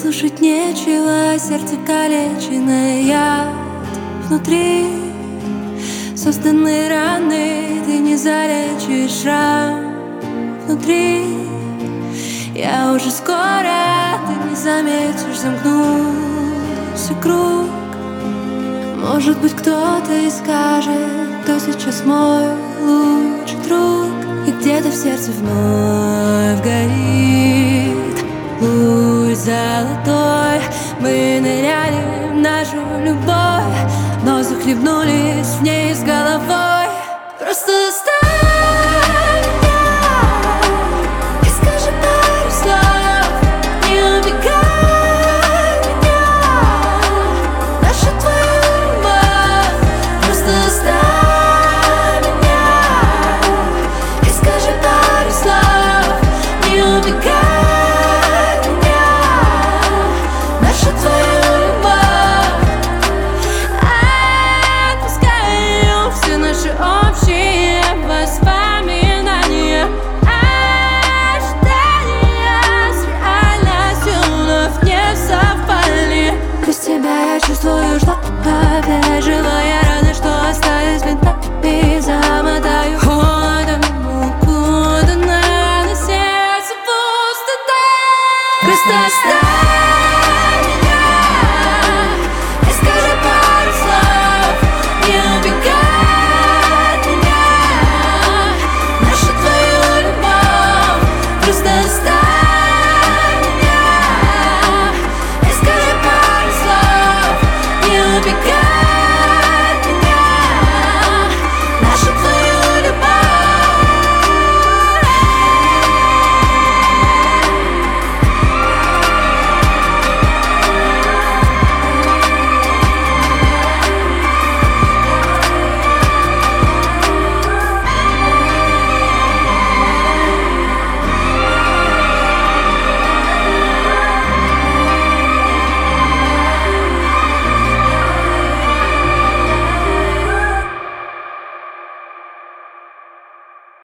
слушать нечего, сердце калеченное, яд внутри. Созданные раны ты не залечишь, ран внутри. Я уже скоро, ты не заметишь, замкнулся круг. Может быть, кто-то и скажет, кто сейчас мой лучший друг. И где-то в сердце вновь горит луч золотой. Мы ныряли в нашу любовь, но захлебнулись в ней с головой. Просто оставь меня и скажи пару слов, не убегай от меня, наша твоя любовь. Просто оставь меня и скажи пару слов, не убегай от меня, наша твоя любовь. Отпускаю все наши общие воспоминания, ожидания с реальностью вновь не совпали. Без тебя я чувствую